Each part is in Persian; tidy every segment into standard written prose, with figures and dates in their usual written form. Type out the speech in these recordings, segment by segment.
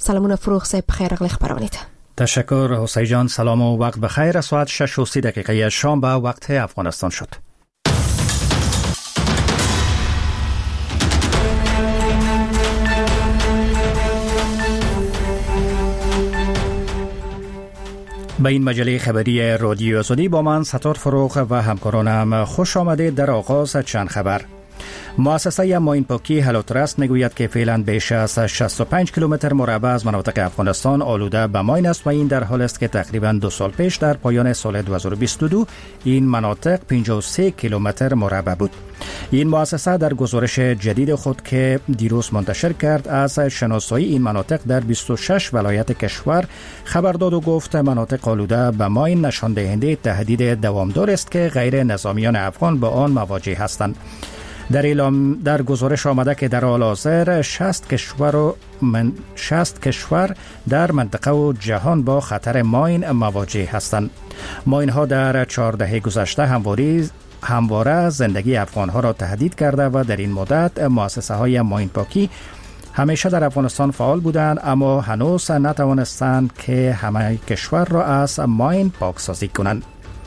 سلامون فروغ صاحب، بخیر اغلی خبرانید. تشکر حسین جان. سلام و وقت بخیر. ساعت 6:30 شام به وقت افغانستان شد. به این مجله خبری رادیو آزادی با من ستار فروغ و همکارانم خوش آمدید. در آغاز چند خبر. مؤسسه ماین پاکی هلوترست میگوید که فعلا بیش از 65 کیلومتر مربع از مناطق افغانستان آلوده به ماین است و این در حال است که تقریبا 2 سال پیش در پایان سال 2022 این مناطق 53 کیلومتر مربع بود. این مؤسسه در گزارش جدید خود که دیروز منتشر کرد از شناسایی این مناطق در 26 ولایت کشور خبر داد و گفت مناطق آلوده به ماین نشان دهنده تهدید دوامدار است که غیر نظامیان افغان با آن مواجه هستند. در گزارش آمده که در حال حاضر 60 کشور در منطقه و جهان با خطر ماین مواجه هستند. ماین ها در 4 دهه گذشته همواره زندگی افغان ها را تهدید کرده و در این مدت مؤسسه های ماین پاکی همیشه در افغانستان فعال بودند، اما هنوز نتوانستند که همه کشور را از ماین پاکسازی کنند.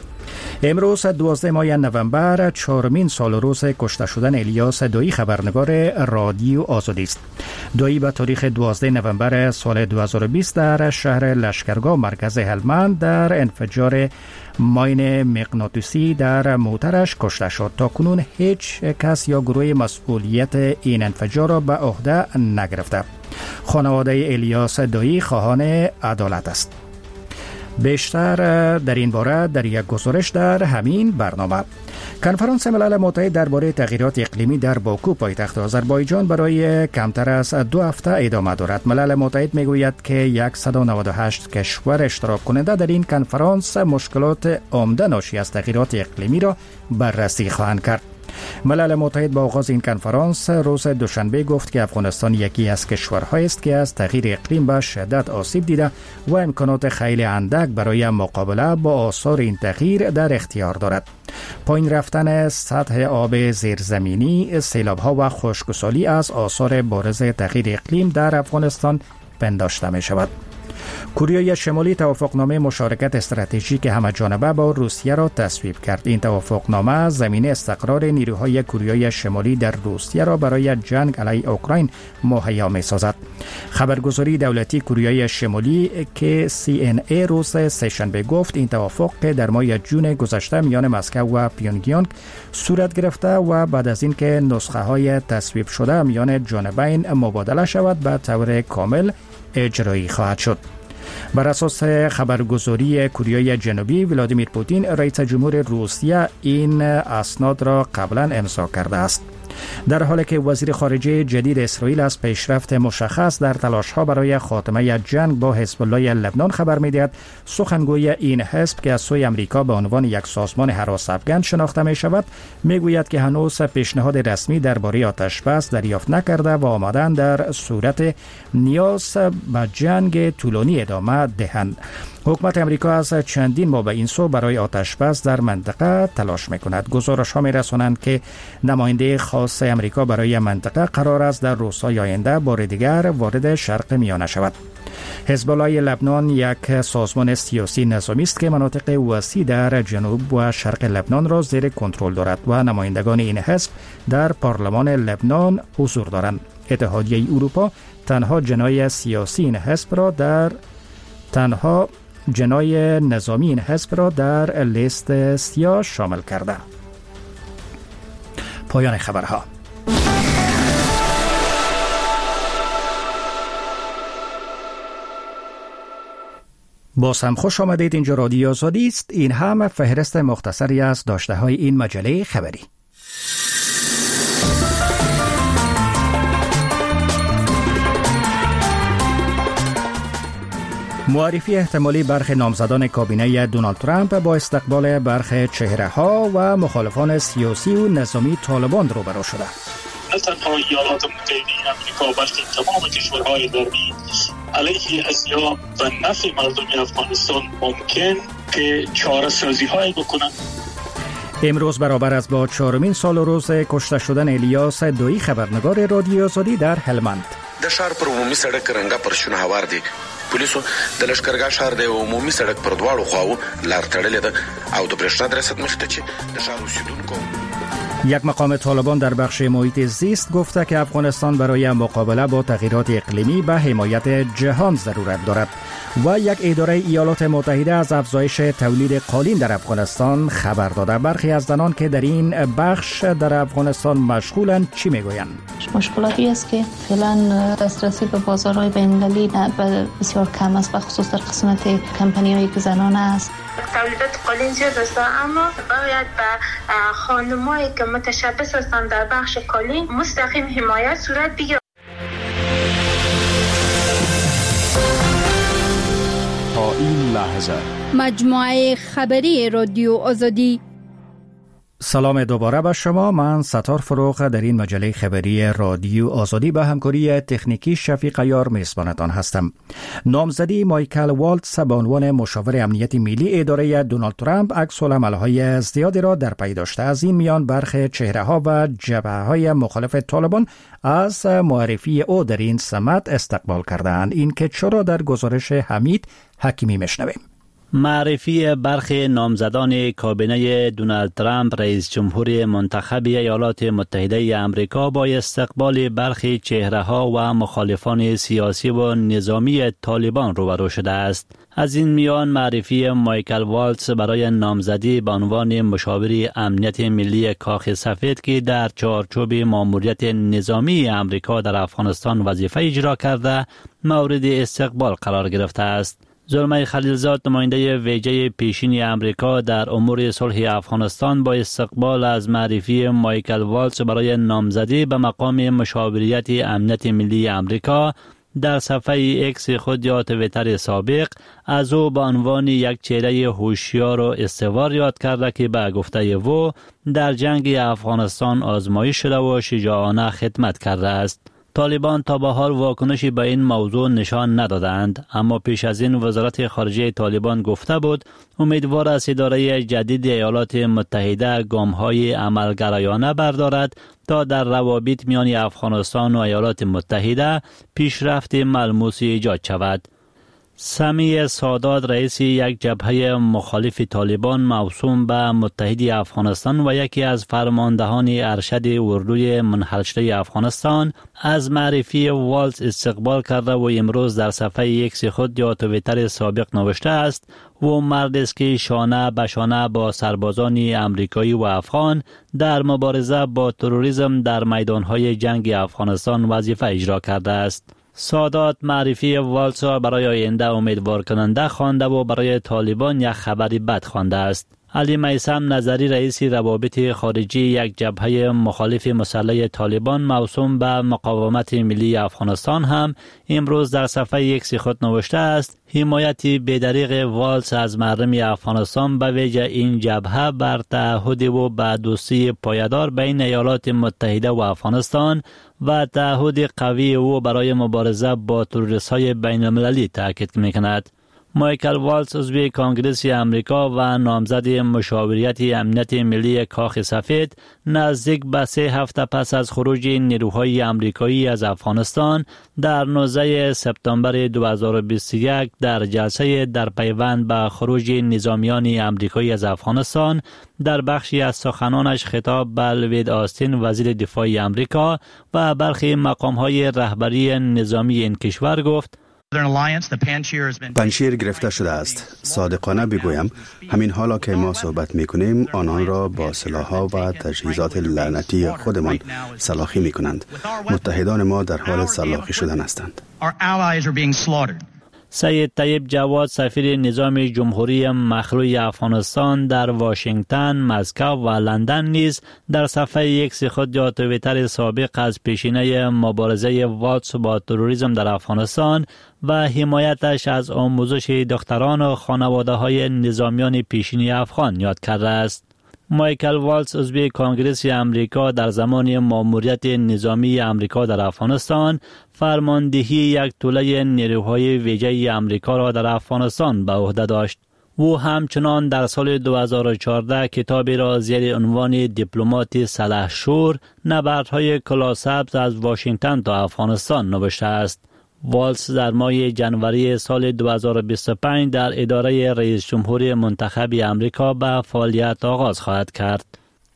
امروز 12 ماه نوامبر 4مین سال روز کشته شدن الیاس دایی خبرنگار رادیو آزادی است. دایی به تاریخ 12 نوامبر سال 2020 در شهر لشکرگاه مرکز هلمند در انفجار ماین مغناطیسی در موترش کشته شد. تا کنون هیچ کس یا گروه مسئولیت این انفجار را به عهده نگرفته. خانواده الیاس دایی خواهان عدالت است. بیشتر در این باره در یک گزارش در همین برنامه. کنفرانس ملل متحد درباره تغییرات اقلیمی در باکو پایتخت آذربایجان برای کمتر از 2 هفته ادامه دارد. ملل متحد میگوید که 198 کشور اشتراک کننده در این کنفرانس مشکلات عمده ناشی از تغییرات اقلیمی را بررسی خواهند کرد. ملل متحد با آغاز این کنفرانس روز دوشنبه گفت که افغانستان یکی از کشورهایی است که از تغییر اقلیم به شدت آسیب دیده و امکانات خیلی اندک برای مقابله با آثار این تغییر در اختیار دارد. پایین رفتن سطح آب زیرزمینی، سیلاب‌ها و خشکسالی از آثار بارز تغییر اقلیم در افغانستان پنداشته می شود. کره شمالی توافقنامه مشارکت استراتژیک همه‌جانبه با روسیه را تصویب کرد. این توافقنامه زمینه استقرار نیروهای کره شمالی در روسیه را برای جنگ علیه اوکراین مهیا می‌سازد. خبرگزاری دولتی کره شمالی که CNN روز سه‌شنبه گفت این توافق که در ماه جون گذشته میان مسکو و پیونگیانگ صورت گرفته و بعد از اینکه نسخه‌های تصویب شده میان جانبین مبادله شود به طور کامل اجرایی خواهد شد. بر اساس خبرگزاری کره جنوبی، ولادیمیر پوتین رئیس جمهور روسیه این اسناد را قبلا امضا کرده است. در حالی که وزیر خارجه جدید اسرائیل از پیشرفت مشخص در تلاش‌ها برای خاتمه جنگ با حزب الله لبنان خبر می‌دهد، سخنگوی این حزب که از سوی آمریکا به عنوان یک سازمان هراس افغان شناخته می‌شود، می‌گوید که هنوز پیشنهاد رسمی درباره آتش‌بس دریافت نکرده و آمدن در صورت نیاز به جنگ طولانی ادامه دهند. حکومت امریکا از چندین ماه به این سو برای آتش‌بس در منطقه تلاش می‌کند. گزارش‌ها می‌رسانند که نماینده خاص امریکا برای منطقه قرار است در روزهای آینده بار دیگر وارد شرق میانه شود. حزب الله لبنان یک سازمان سیاسی نظامی است که مناطق وسیع در جنوب و شرق لبنان را زیر کنترل دارد و نمایندگان این حزب در پارلمان لبنان حضور دارند. اتحادیه اروپا تنها جناح سیاسی این حزب را جناح نظامی این حزب را در لیست سیاه شامل کرده. پایان خبرها. باز هم خوش آمدید. اینجا رادیو آزادی است. این هم فهرست مختصری از داشته های این مجله خبری. معرفی احتمالی برخی نامزدان کابینه دونالد ترامپ با استقبال برخی چهره‌ها و مخالفان سیاسی و نظامی طالبان روبرو شده. نه تنها ایالات متحده آمریکا بلکه تمام کشورهای غربی علیه اسیا و نفع مردم افغانستان ممکن که چاره‌سازی‌هایی بکنند. امروز برابر است با 4مین سال روز کشته شدن الیاس دایی خبرنگار رادیو آزادی در هلمند. د شهر پر عمومي سړک رنګا پرشونه هوار دي. پولیسو د لشکرګاه شهر د عمومي سړک پر دواړو خواو لار تړلې ده او د برېښنا د رسد مخته چې د شهر اوسیدونکو. یک مقام طالبان در بخش محیط زیست گفته که افغانستان برای مقابله با تغییرات اقلیمی به حمایت جهان ضرورت دارد و یک اداره ایالات متحده از افزایش تولید قالین در افغانستان خبر داده. برخی از زنان که در این بخش در افغانستان مشغولند چی میگویند؟ مشکلاتی است که فعلا دسترسی به بازارهای بین‌المللی بسیار کم است و خصوص در قسمت کمپانی‌هایی که زنانه است. تولیدات قالین زیاد است اما باید به خانم‌هایی که متشبث هستند در بخش قالین مستقیم حمایت صورت بگیرد. تا این لحظه مجموعه خبری رادیو آزادی. سلام دوباره به شما. من ستار فروغ در این مجله خبری رادیو آزادی به همکاری تکنیکی شفیق عیار میزبانتان هستم. نامزدی مایکل والتز به عنوان مشاور امنیت ملی اداره دونالد ترامپ عکس‌العمل‌های زیادی را در پی داشته. از این میان برخی چهره‌ها و جبهه‌های مخالف طالبان از معرفی او در این سمت استقبال کردند. این که چرا در گزارش حمید حکیمی میشنویم. معرفی برخی نامزدان کابینه دونالد ترامپ رئیس جمهور منتخب ایالات متحده آمریکا با استقبال برخی چهره‌ها و مخالفان سیاسی و نظامی طالبان روبرو شده است. از این میان معرفی مایکل والتز برای نامزدی به عنوان مشاور امنیت ملی کاخ سفید که در چارچوب ماموریت نظامی آمریکا در افغانستان وظیفه اجرا کرده مورد استقبال قرار گرفته است. زلمه خلیلزاد نماینده ویژه پیشین آمریکا در امور صلح افغانستان با استقبال از معرفی مایکل والتز برای نامزدی به مقام مشاوریت امنیت ملی آمریکا در صفحه ایکس خود یا توییتر سابق از او به عنوان یک چهره هوشیار و استوار یاد کرده که به گفته او در جنگ افغانستان آزمایش شده و شجاعانه خدمت کرده است. طالبان تا به حال واکنشی به این موضوع نشان ندادند، اما پیش از این وزارت خارجه طالبان گفته بود امیدوار است اداره جدید ایالات متحده گام‌های عملگرایانه بردارد تا در روابط میان افغانستان و ایالات متحده پیشرفت ملموسی ایجاد شود. سمیع سادات رئیس یک جبهه مخالف طالبان موسوم به متحدی افغانستان و یکی از فرماندهان ارشد اردوی منحل شده افغانستان از معرفی والتز استقبال کرده و امروز در صفحه ایکس خود یا توییتر سابق نوشته است و مرد است که شانه به شانه با سربازان امریکایی و افغان در مبارزه با تروریسم در میدانهای جنگ افغانستان وظیفه اجرا کرده است. سادات معرفی والتز برای آینده امیدوار کننده خوانده و برای طالبان یک خبری بد خوانده است. علی میثم نظری رئیس روابط خارجی یک جبهه مخالف مسلح طالبان موسوم به مقاومت ملی افغانستان هم امروز در صفحه ایکس خود نوشته است حمایت بی‌دریغ والتز از مردم افغانستان به ویژه این جبهه بر تعهد و به دوستی پایدار بین ایالات متحده و افغانستان و تعهد قوی او برای مبارزه با تروریست‌های بین‌المللی تاکید می‌کند. مایکل والتز عضو کنگره آمریکا و نامزد مشاوریت امنیت ملی کاخ سفید نزدیک به 3 هفته پس از خروج نیروهای آمریکایی از افغانستان در 19 سپتامبر 2021 در جلسه در پیوند به خروج نظامیان آمریکایی از افغانستان در بخشی از سخنانش خطاب به لوید آستین وزیر دفاع آمریکا و برخی مقام‌های رهبری نظامی این کشور گفت پنشیر گرفته شده است. صادقانه بگویم همین حالا که ما صحبت میکنیم آنان را با سلاح‌ها و تجهیزات لعنتی خودمان سلاخی میکنند. متحدان ما در حال سلاخی شدن هستند. سید طیب جواد سفیر نظام جمهوری مخلوع افغانستان در واشنگتن، مسکو و لندن نیز در صفحه ایکس خود یا توییتر سابق از پیشینه مبارزه والتز با تروریسم در افغانستان و حمایتش از آموزش دختران و خانواده‌های نظامیان پیشین افغان یاد کرده است. مایکل والتز عضو کنگره آمریکا در زمان ماموریت نظامی آمریکا در افغانستان فرماندهی یک توله نیروهای ویژه آمریکا را در افغانستان به عهده داشت. او همچنان در سال 2014 کتابی را زیر عنوان دیپلمات سلحشور نبردهای کلاسبز از واشنگتن تا افغانستان نوشته است. والز در ماه جنوری سال 2025 در اداره رئیس جمهور منتخب امریکا به فعالیت آغاز خواهد کرد.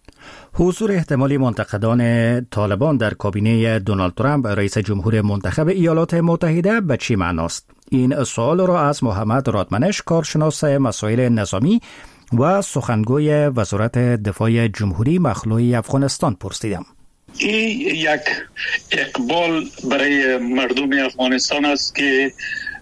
حضور احتمالی منتقدان طالبان در کابینه دونالد ترامپ رئیس جمهور منتخب ایالات متحده به چی معناست؟ این سوال را از محمد رادمنش، کارشناس مسائل نظامی و سخنگوی وزارت دفاع جمهوری مخلوع افغانستان پرسیدم. این یک اقبال برای مردم افغانستان است که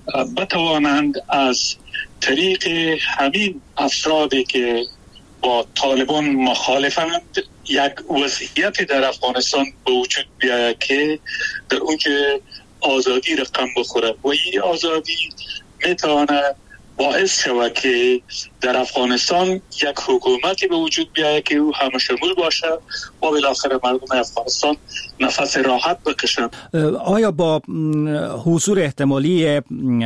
بتوانند از طریق همین افرادی که با طالبان مخالفند یک وضعیت در افغانستان به وجود بیاید که در اون که آزادی رقم بخوره و این آزادی میتواند باعث شود که در افغانستان یک حکومتی به وجود بیاید که او همه شمول باشه و بالاخره مردم افغانستان نفس راحت بکشند. آیا با حضور احتمالی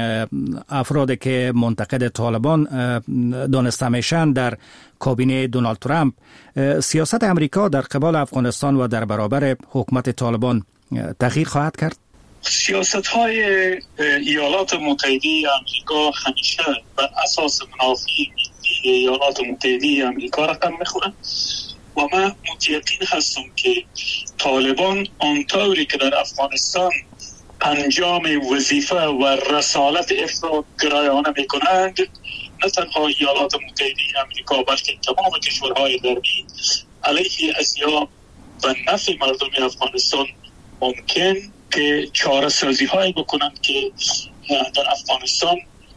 افرادی که منتقد طالبان دانسته میشن در کابینه دونالد ترامپ، سیاست امریکا در قبال افغانستان و در برابر حکومت طالبان تغییر خواهد کرد؟ سیاست‌های ایالات متحده آمریکا همیشه بر اساس منافع ملی ایالات متحده آمریکا رقم می‌خورند و من متأکد هستم که طالبان آنطوری که در افغانستان انجام وظیفه و رسالت افراد گرایانه می‌کنند، نه تنها ایالات متحده آمریکا بلکه تمام کشورهای غربی علیه اشیا و نفع مردم افغانستان ممکن که چاره سازی هایی بکنند که در افغانستان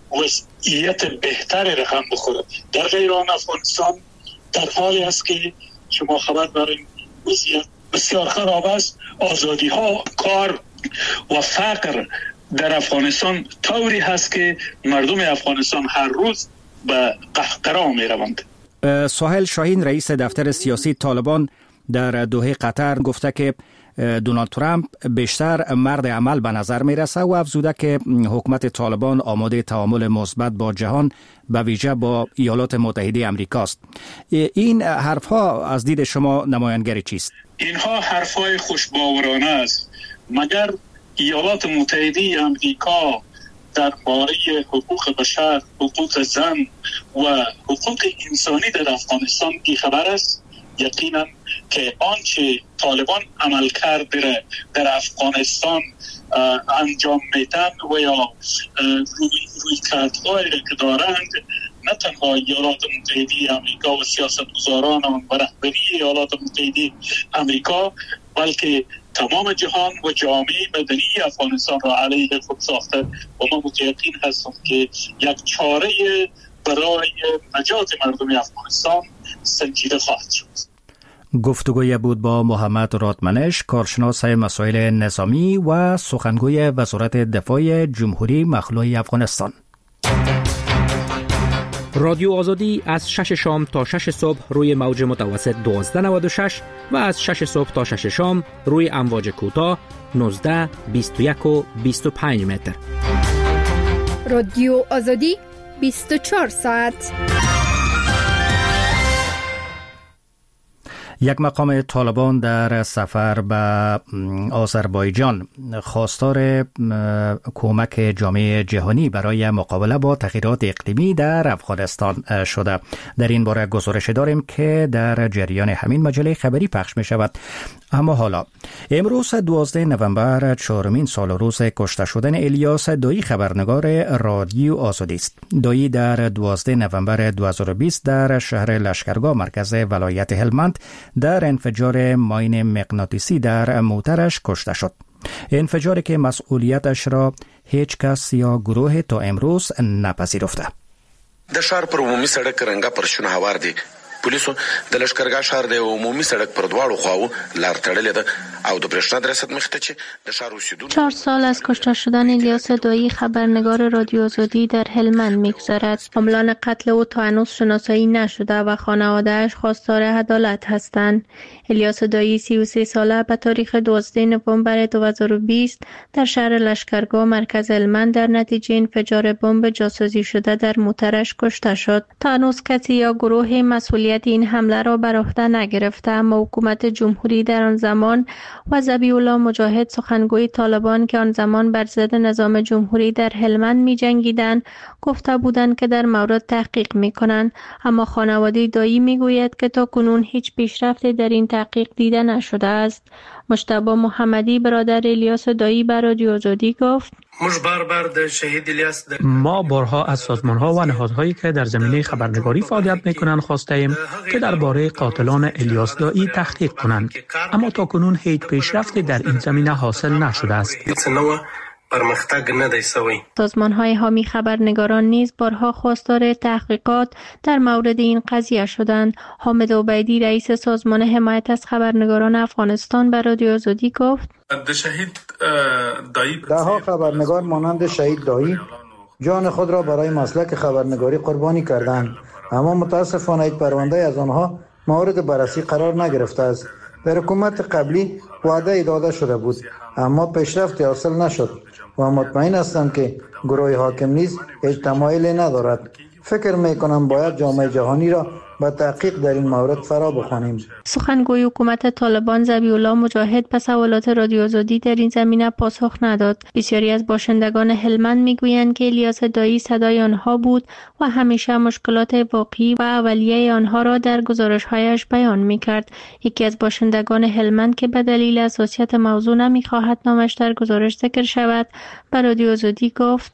وضعیت بهتری رقم بخوره. در غیر آن افغانستان در حالی است که شما خبر داریم وضعیت بسیار خراب است. آزادی ها، کار و فقر در افغانستان طوری هست که مردم افغانستان هر روز به قهقرا می روند. سهیل شاهین، رئیس دفتر سیاسی طالبان در دوحه قطر، گفته که دونالد ترامپ بیشتر مرد عمل به نظر می رسه و افزوده که حکومت طالبان آماده تعامل مثبت با جهان به ویژه با ایالات متحده امریکاست. این حرفها از دید شما نمایانگر چیست؟ اینها حرفهای خوشباورانه است. مگر ایالات متحده امریکا درباره حقوق بشر، حقوق زن و حقوق انسانی در افغانستان بی‌خبر است؟ یقینا که آنچه طالبان عمل کرده در افغانستان انجام میدن و یا روی کردهایی که دارند، نه تنها ایالات متحده امریکا و سیاستگزاران آن و رهبری ایالات متحده امریکا بلکه تمام جهان و جامعه مدنی افغانستان را علیه خود ساخته و ما متأکد هستم که یک چاره برای نجات مردم افغانستان سنجیده خواهد شد. گفتگوی بود با محمد رادمنش، کارشناس مسائل نظامی و سخنگوی وزارت دفاع جمهوری مخلوع افغانستان. رادیو آزادی از 6 شام تا 6 صبح روی موج متوسط 1296 و از 6 صبح تا 6 شام روی امواج کوتاه 19، 21 و 25 متر. رادیو آزادی 24 ساعت. یک مقام طالبان در سفر به آذربایجان خواستار کمک جامعه جهانی برای مقابله با تغییرات اقلیمی در افغانستان شده. در این باره گزارش داریم که در جریان همین مجله خبری پخش می شود. اما حالا امروز 12 نوامبر 4مین سال روز کشته شدن الیاس دایی، خبرنگار رادیو آزادی است. دایی در 12 نوامبر 2020 در شهر لشکرگاه مرکز ولایت هلمند در انفجار ماین مغناطیسی در موترش کشته شد. انفجاری که مسئولیتش را هیچ کس یا گروه تا امروز نپذیرفته. د ښار پر عمومي سړک رنګه پرشونه هوار دي. پولیسو د لشکرګاه ښار د عمومي سړک پر دواړو خواو لار تړلې ده او د برېښنا د رسد مخې ته چې د ښار اوسیدونکو 4 سال از کشته شدن الیاس دایی خبرنگار رادیو آزادی در هلمند می‌گذرد. عاملان قتل او تا هنوز شناسایی نشده و خانواده‌اش خواستار عدالت هستند. الیاس دایی 33 ساله به تاریخ 12 نوامبر 2020 در شهر لشکرگاه مرکز هلمند در نتیجه انفجار بمب جاسوسی شده در موترش کشته شد. تا هنوز کسی یا گروه مسئولیت این حمله را بر عهده نگرفته، اما حکومت جمهوری در آن زمان و ذبیح الله مجاهد سخنگوی طالبان که آن زمان بر ضد نظام جمهوری در هلمند می‌جنگیدند گفته بودند که در مورد تحقیق می‌کنند، اما خانواده دایی می‌گوید که تا کنون هیچ پیشرفتی در این تحقیق دیده نشده است. مجتبی محمدی برادر الیاس دایی به رادیو آزادی گفت: ما بارها از سازمان‌ها و نهادهایی که در زمینه خبرنگاری فعالیت می‌کنند خواستیم که درباره قاتلان الیاس دایی تحقیق کنند، اما تاکنون هیچ پیشرفتی در این زمینه حاصل نشده است. سازمان‌های حامی خبرنگاران نیز بارها خواستار تحقیقات در مورد این قضیه شدند. حامد عبیدی رئیس سازمان حمایت از خبرنگاران افغانستان به رادیو آزادی گفت: ده‌ها خبرنگار مانند شهید دایی جان خود را برای مسلک خبرنگاری قربانی کردند، اما متاسفانه یک پرونده از آنها مورد بررسی قرار نگرفته است. در حکومت قبلی وعده داده شده بود، اما پیشرفتی حاصل نشد و مطمئن هستم که گروه حاکم نیز هیچ تمایلی ندارد. فکر میکنم باید جامعه جهانی را با تحقیق در این مورد فرا بخوانیم. سخنگوی حکومت طالبان ذبیح الله مجاهد به سوالات رادیو آزادی در این زمینه پاسخ نداد. بسیاری از باشندگان هلمند میگویند که الیاس دایی صدای آنها بود و همیشه مشکلات واقعی و اولیه آنها را در گزارش‌هایش بیان میکرد. یکی از باشندگان هلمند که به دلیل حساسیت موضوع نمیخواهد نامش در گزارش ذکر شود به رادیو آزادی گفت: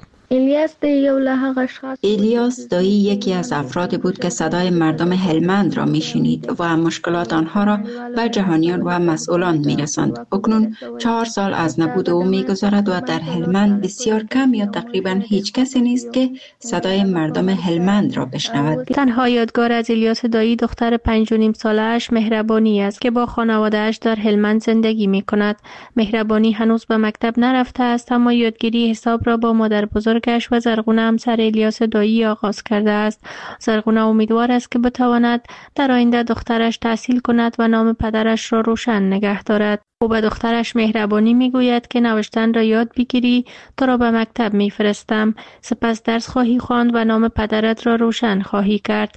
الیاس دایی یکی از افرادی بود که صدای مردم هلمند را میشنید و مشکلات آنها را به جهانیان و مسئولان میرساند. اکنون 4 سال از نبود او میگذرد و در هلمند بسیار کم یا تقریبا هیچ کسی نیست که صدای مردم هلمند را بشنود. تنها یادگار از الیاس دایی دختر 5.5 ساله‌اش مهربانی است که با خانواده‌اش در هلمند زندگی میکند. مهربانی هنوز به مکتب نرفته است، اما یادگیری حساب را با مادر بزرگش و زرغونه همسر الیاس دایی آغاز کرده است. زرغونه امیدوار است که بتواند در آینده دخترش تحصیل کند و نام پدرش را روشن نگه دارد. او به دخترش مهربانی میگوید که نوشتن را یاد بگیری، تو را به مکتب میفرستم، سپس درس خواهی خواند و نام پدرت را روشن خواهی کرد.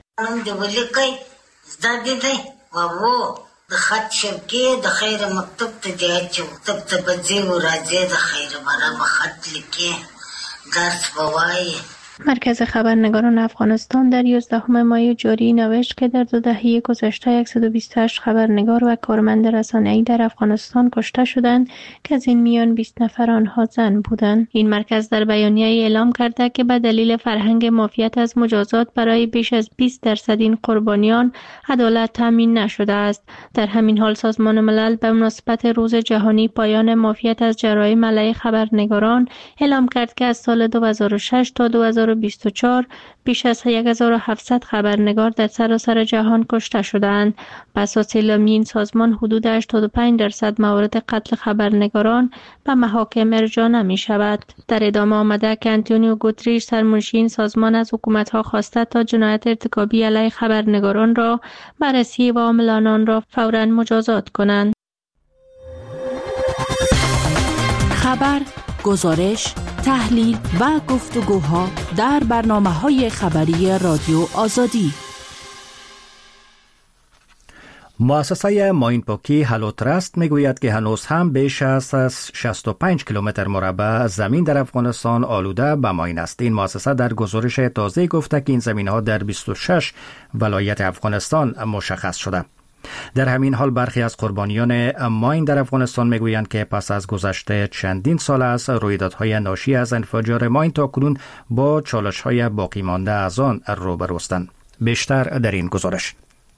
د خط شبکې د خیر مکتب ته دی چې مکتب ته بځې و راځې د خیر بره به خط لیکې درس به وایې. مرکز خبرنگاران افغانستان در 11 مای جاری نوشت که در 2 دهه گذشته 128 خبرنگار و کارمند رسانه‌ای در افغانستان کشته شدند که از این میان 20 نفر آنها زن بودند. این مرکز در بیانیه اعلام کرده که به دلیل فرهنگ معافیت از مجازات برای بیش از 20% این قربانیان عدالت تامین نشده است. در همین حال سازمان ملل به مناسبت روز جهانی پایان معافیت از جرایم علیه خبرنگاران اعلام کرد که از سال 2006 تا 2024 بیش از 1700 خبرنگار در سراسر جهان کشته شدند. بر اساس اعلامیه این سازمان حدود 85% موارد قتل خبرنگاران به محاکم ارجاع نمی شود. در ادامه آمده که آنتونیو گوتریش سرمنشی این سازمان از حکومت‌ها خواسته تا جنایت ارتکابی علیه خبرنگاران را بررسی و عاملان آن را فوراً مجازات کنند. خبر، گزارش، تحلیل و گفتگوها در برنامه‌های خبری رادیو آزادی. مؤسسه ماینپاکی هلو ترست میگوید که هنوز هم بیش از 65 کیلومتر مربع زمین در افغانستان آلوده به ماین است. این مؤسسه در گزارش تازه گفته که این زمین‌ها در 26 ولایت افغانستان مشخص شده. در همین حال برخی از قربانیان ماین در افغانستان میگویند که پس از گذشته چندین سال از رویدادهای ناشی از انفجار ماین تاکنون با چالش‌های باقی مانده از آن روبرو هستند. بیشتر در این گزارش.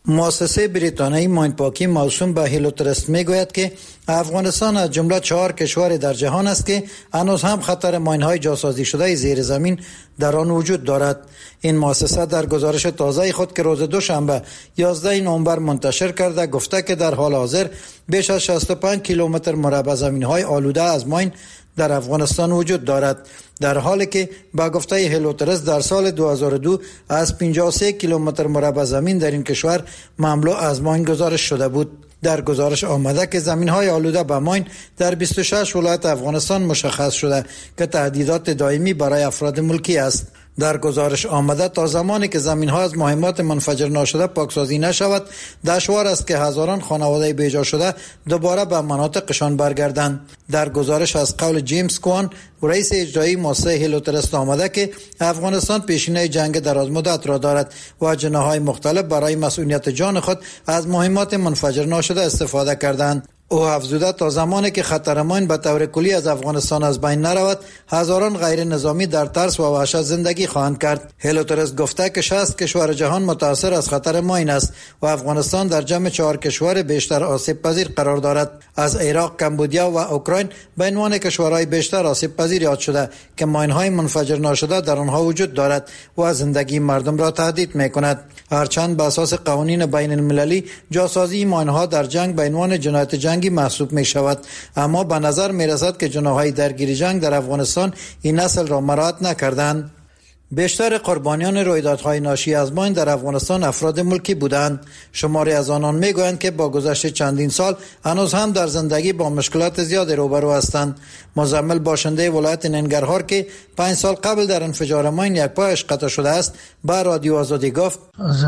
مؤسسه بریتانیایی ماینپاکی موسوم به هلیوترست میگوید که افغانستان از جمله 4 کشور در جهان است که هنوز هم خطر ماین‌های جاسازی شده زیر زمین در آن وجود دارد. این مؤسسه در گزارش تازه خود که روز دوشنبه 11 نوامبر منتشر کرده گفته که در حال حاضر بیش از 65 کیلومتر مربع زمین‌های آلوده از ماین در افغانستان وجود دارد، در حالی که با گفته هلیوترست در سال 2002 از 53 کیلومتر مربع زمین در این کشور مملو از ماین گزارش شده بود. در گزارش آمده که زمین‌های آلوده به ماین در 26 ولایت افغانستان مشخص شده که تهدیدات دائمی برای افراد ملکی است. در گزارش آمده تا زمانی که زمین‌ها از مهمات منفجر ناشده پاکسازی نشود دشوار است که هزاران خانواده بیجا شده دوباره به مناطقشان برگردند. در گزارش از قول جیمز کوان رئیس اجرایی مؤسسه هلیوترست آمده که افغانستان پیشینه جنگ دراز مدت را دارد و جناح‌های مختلف برای مسئولیت جان خود از مهمات منفجر ناشده استفاده کردند. او افزوده تا زمانی که خطر ماین به طور کلی از افغانستان از بین نرود هزاران غیر نظامی در ترس و وحشت زندگی خواهند کرد. هلیوترست گفته که 60 کشور جهان متاثر از خطر ماین است و افغانستان در جمع 4 کشور بیشتر آسیب پذیر قرار دارد. از عراق، کمبودیا و اوکراین به عنوان کشورهای بیشتر آسیب پذیر یاد شده که ماین‌های منفجر ناشده در آنها وجود دارد و زندگی مردم را تهدید می‌کند. هرچند بر اساس قوانین بین المللی جاسازی ماین‌ها در جنگ به عنوان جنایت جنگی محسوب می شود، اما به نظر می رسد که جناح‌های درگیری جنگ در افغانستان این اصل را مراعات نکردند. بیشتر قربانیان رویدادهای ناشی از ماین در افغانستان افراد ملکی بودند. شماری از آنان میگویند که با گذشت چندین سال هنوز هم در زندگی با مشکلات زیاد روبرو هستند. مزمل باشنده ولایت ننگرهار که 5 سال قبل در انفجار ماین یک پایش قطع شده است با رادیو آزادی گفت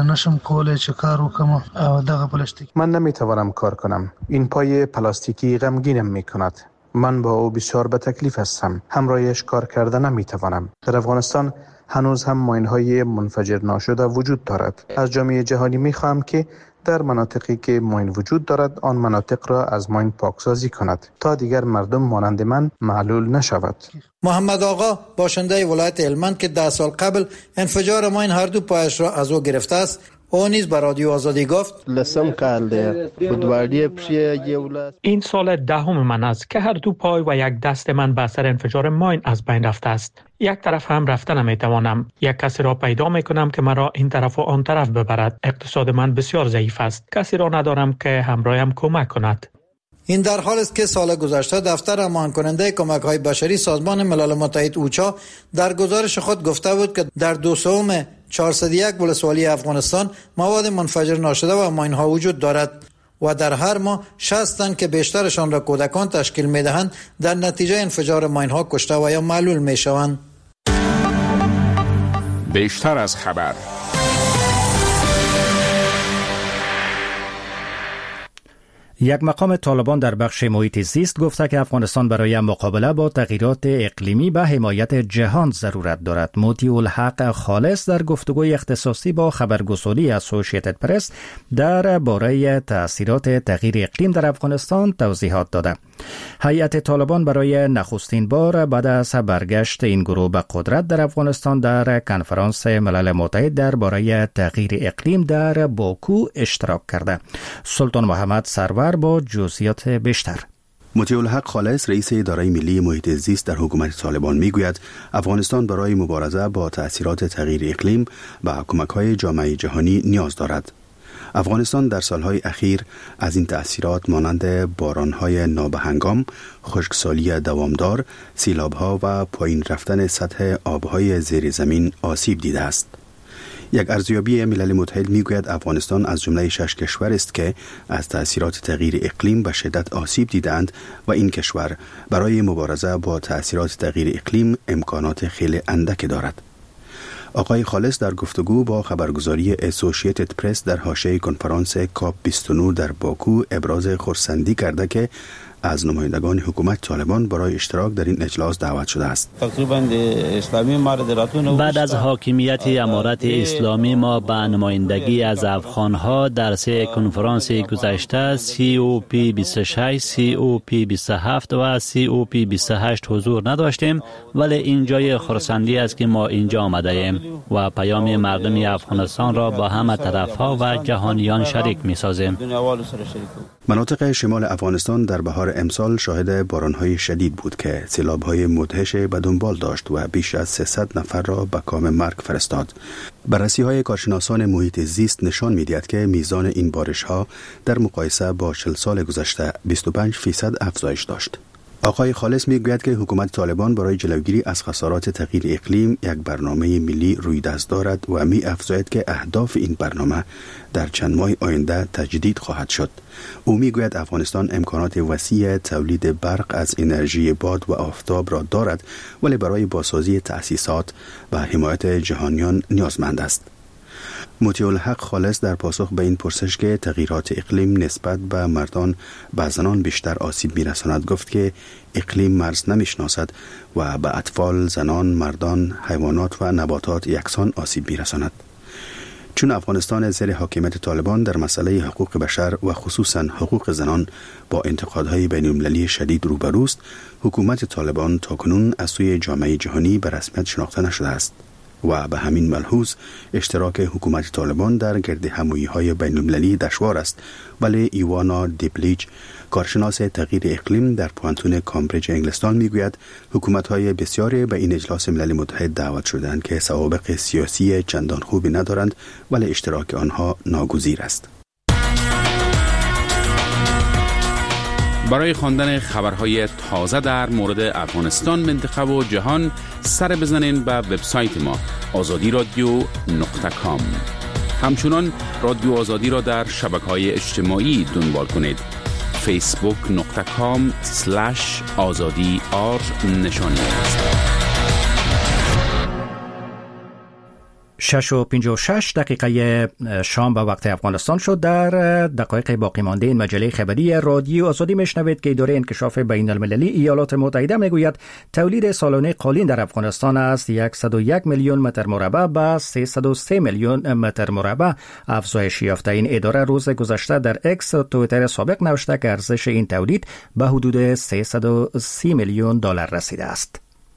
من نمیتوانم کار کنم. این پای پلاستیکی غمگینم میکند. من با او بسیار به تکلیف هستم. همراهش کار کردن نمیتوانم. در افغانستان هنوز هم ماین‌های منفجر ناشده وجود دارد. از جامعه جهانی می‌خواهم که در مناطقی که ماین وجود دارد آن مناطق را از ماین پاکسازی کند تا دیگر مردم مانند من معلول نشود. محمد آقا باشنده ولایت هلمند که 10 سال قبل انفجار ماین هر دو پایش را از او گرفته است او نیز بر رادیو آزادی گفت این سال 10 من است که هر دو پای و یک دست من به اثر انفجار ماین از بین رفته است. یک طرف هم رفته نمیتوانم. یک کسی را پیدا میکنم که مرا این طرف و آن طرف ببرد. اقتصاد من بسیار ضعیف است. کسی را ندارم که همراهم کمک کند. این در حال است که سال گذشته دفتر هماهنگ کننده کمک‌های بشری سازمان ملل متحد اوچا در گزارش خود گفته بود که در 401 ولسوالی افغانستان مواد منفجر ناشده و ماین‌ها وجود دارد و در هر ماه 60 تن که بیشترشان را کودکان تشکیل می‌دهند در نتیجه انفجار ماین‌ها کشته و یا معلول می‌شوند. بیشتر از خبر. یک مقام طالبان در بخش محیط زیست گفته که افغانستان برای مقابله با تغییرات اقلیمی به حمایت جهان ضرورت دارد. مطیع الحق خالص در گفتگوی اختصاصی با خبرگزاری اسوسییتد پرس در باره تأثیرات تغییر اقلیم در افغانستان توضیحات داده. هیئت طالبان برای نخستین بار بعد از برگشت این گروه به قدرت در افغانستان در کنفرانس ملل متحد درباره تغییر اقلیم در باکو اشتراک کرده. سلطان محمد سرور با جزئیات بیشتر. مطیع الحق خالص رئیس اداره ملی محیط زیست در حکومت طالبان میگوید افغانستان برای مبارزه با تأثیرات تغییر اقلیم و کمک‌های جامعه جهانی نیاز دارد. افغانستان در سالهای اخیر از این تأثیرات مانند بارانهای نابهنگام، خشکسالی دوامدار، سیلابها و پایین رفتن سطح آبهای زیر زمین آسیب دیده است. یک ارزیابی ملل متحد میگوید افغانستان از جمله 6 کشور است که از تأثیرات تغییر اقلیم به شدت آسیب دیدند و این کشور برای مبارزه با تأثیرات تغییر اقلیم امکانات خیلی اندک دارد. آقای خالص در گفتگو با خبرگزاری اسوسییتد پرس در حاشیه کنفرانس کاپ 29 در باکو ابراز خرسندی کرده که از نمایندگان حکومت طالبان برای اشتراک در این اجلاس دعوت شده است. بعد از حاکمیت امارت اسلامی ما به نمایندگی از افغانها در 3 کنفرانس گذشته COP 26, COP 27 و COP 28 حضور نداشتیم، ولی این جای خرسندی است که ما اینجا آمده ایم و پیام مردم افغانستان را با همه طرفها و جهانیان شریک می سازیم. مناطق شمال افغانستان در بهار امسال شاهد بارانهای شدید بود که سیلاب‌های مدهش به دنبال داشت و بیش از 300 نفر را به کام مرگ فرستاد. بررسی‌های کارشناسان محیط زیست نشان می‌دهد که میزان این بارش‌ها در مقایسه با 40 سال گذشته 25% افزایش داشت. آقای خالص میگوید که حکومت طالبان برای جلوگیری از خسارات تغییر اقلیم یک برنامه ملی رویدست دارد و می افزاید که اهداف این برنامه در چند ماه آینده تجدید خواهد شد. او میگوید افغانستان امکانات وسیع تولید برق از انرژی باد و آفتاب را دارد، ولی برای بازسازی تأسیسات و حمایت جهانیان نیازمند است. مطیع الحق خالص در پاسخ به این پرسش که تغییرات اقلیم نسبت به مردان به زنان بیشتر آسیب می‌رساند گفت که اقلیم مرز نمی‌شناسد و به اطفال، زنان، مردان، حیوانات و نباتات یکسان آسیب می‌رساند. چون افغانستان زیر حاکمیت طالبان در مسئله حقوق بشر و خصوصاً حقوق زنان با انتقادهای بین‌المللی شدید روبروست، حکومت طالبان تاکنون از سوی جامعه جهانی به رسمیت شناخته نشده است و به همین ملحوظ اشتراک حکومت طالبان در گرد همایی‌های بین‌المللی دشوار است. ولی ایوانا دیپلیچ، کارشناس تغییر اقلیم در پوانتون کامبریج انگلستان میگوید حکومت‌های بسیاری به این اجلاس ملل متحد دعوت شدند که سوابق سیاسی چندان خوبی ندارند، ولی اشتراک آنها ناگزیر است. برای خواندن خبرهای تازه در مورد افغانستان، منطقه و جهان سر بزنین به وبسایت ما azadiradio.com. همچنان رادیو آزادی را در شبکه‌های اجتماعی دنبال کنید. facebook.com/azadi_r نشانی است. 6:56 شام به وقت افغانستان شد. در دقایق باقی مانده این مجله خبری رادیو آزادی میشنوید که اداره انکشاف بین المللی ایالات متحده میگوید تولید سالانه قالین در افغانستان از 101 میلیون متر مربع به 303 میلیون متر مربع افزایش یافته. این اداره روز گذشته در اکس توییتر سابق نوشته که ارزش این تولید به حدود 330 میلیون دلار رسیده است.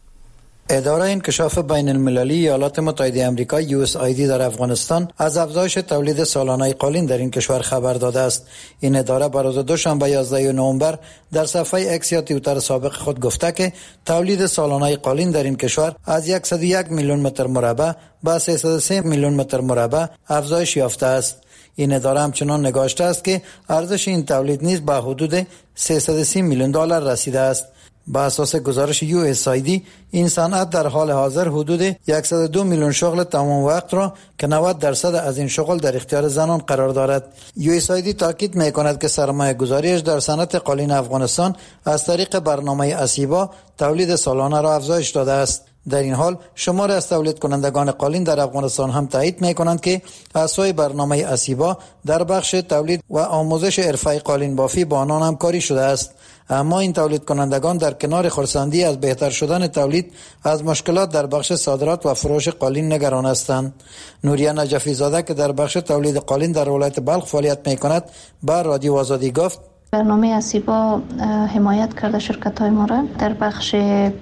اداره انکشاف بین المللی ایالات متحده آمریکا USAID در افغانستان از افزایش تولید سالانه قالین در این کشور خبر داده است. این اداره بر روز دوشنبه 11 نوامبر در صفحه اکس یا توییتر سابق خود گفته که تولید سالانه قالین در این کشور از 101 میلیون متر مربع به 303 میلیون متر مربع افزایش یافته است. این اداره همچنان نگاشته است که ارزش این تولید نیز به حدود 330 میلیون دلار رسیده است. با اساس گزارش USAID این صنعت در حال حاضر حدود 102 میلیون شغل تمام وقت را که 90% از این شغل در اختیار زنان قرار دارد. USAID تاکید می‌کند که سرمایه گذاریش در صنعت قالین افغانستان از طریق برنامه اسیبا تولید سالانه را افزایش داده است. در این حال شمار از تولید کنندگان قالین در افغانستان هم تایید می‌کنند که از سوی برنامه اسیبا در بخش تولید و آموزش حرفه قالین بافی با آنان همکاری شده است. اما این تولید کنندگان در کنار خرسندی از بهتر شدن تولید از مشکلات در بخش صادرات و فروش قالین نگران هستند. نوریه نجفی زاده که در بخش تولید قالین در ولایت بلخ فعالیت می‌کند به رادیو آزادی گفت برنامه اسیبا حمایت کرده شرکت‌های ما را در بخش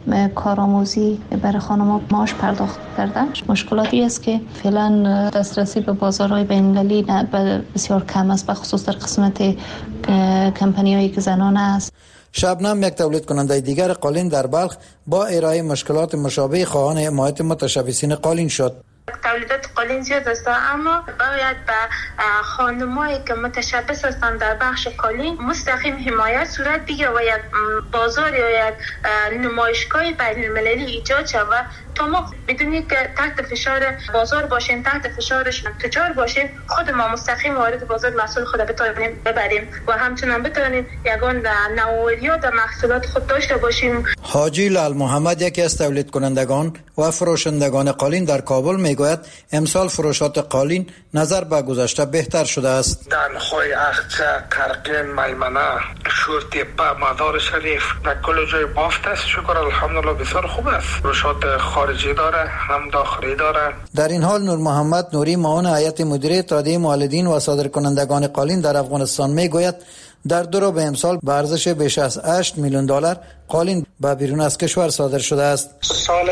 کارآموزی برای خانم‌ها معاش پرداخت کرده. مشکلاتی است که فعلا دسترسی به بازارهای بین‌المللی بسیار کم است، به خصوص در قسمت کمپانی‌هایی که زنانه است. شبنم یک تولید کننده دیگر قالین در بلخ با ارائه مشکلات مشابه خواهان حمایت متشبثین قالین شد. تولیدات قالین زیاد است، اما باید به خانمایی که متشبث هستند در بخش قالین مستقیم حمایت صورت بگیرد و یک بازار یا یک نمایشگاه بین المللی ایجاد شود تا ما بدونی که تحت فشار بازار باشیم، تحت فشار تجار باشیم، خود ما مستقیم وارد بازار محصول خود بتونیم ببریم و همچنان بتونیم یگان نوآوری‌ها در محصولات خود داشته باشیم. حاجی لال محمد یکی از تولید کنندگان و فروشندگان قالین در کابل میگوید امسال فروشات قالین نظر به گذشته بهتر شده است. دانخوی اخچه، قرقین، میمنه، شورتیپه، مدار شریف در کل جای بافت است. شکر الحمدلله بسیار خوب است. فروشات خارجی داره هم داخلی داره. در این حال نور محمد نوری معاون هیئت مدیره اتحادیه مولدین و صادرکنندگان قالین در افغانستان میگوید در دو ربع امسال به ارزش بیش از 8 میلیون دلار قالین به بیرون از کشور صادر شده است. سال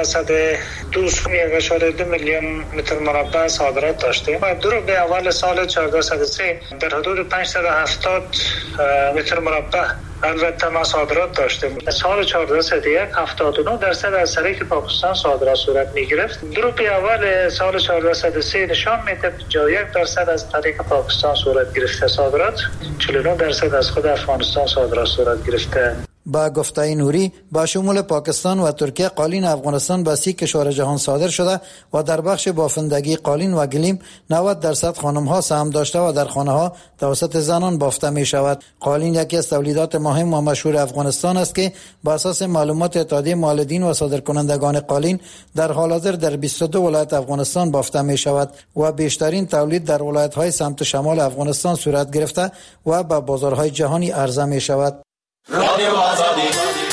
1402 میلیون متر مربع صادرات داشتیم و دو ربع اول سال 1403 در حدود 570 متر مربع البته ما صادرات داشتیم. سال 1401 79% از طریق پاکستان صادرات صورت می گرفت. دو ربع اول سال 1403 نشان میده 51% از طریق پاکستان صورت گرفته صادرات، 49% از خود افغانستان صادرات صورت گرفته. با گفته نوری با شمول پاکستان و ترکیه قالین افغانستان به 30 کشور جهان صادر شده و در بخش بافندگی قالین و گلیم 90% خانم ها سهم داشته و در خانه ها توسط زنان بافته می شود. قالین یکی از تولیدات مهم و مشهور افغانستان است که با اساس معلومات اتحادیه مولدین و صادرکنندگان قالین در حال حاضر در 22 ولایت افغانستان بافته می شود و بیشترین تولید در ولایت های سمت شمال افغانستان صورت گرفته و به بازارهای جهانی عرضه می شود. رادیو آزادی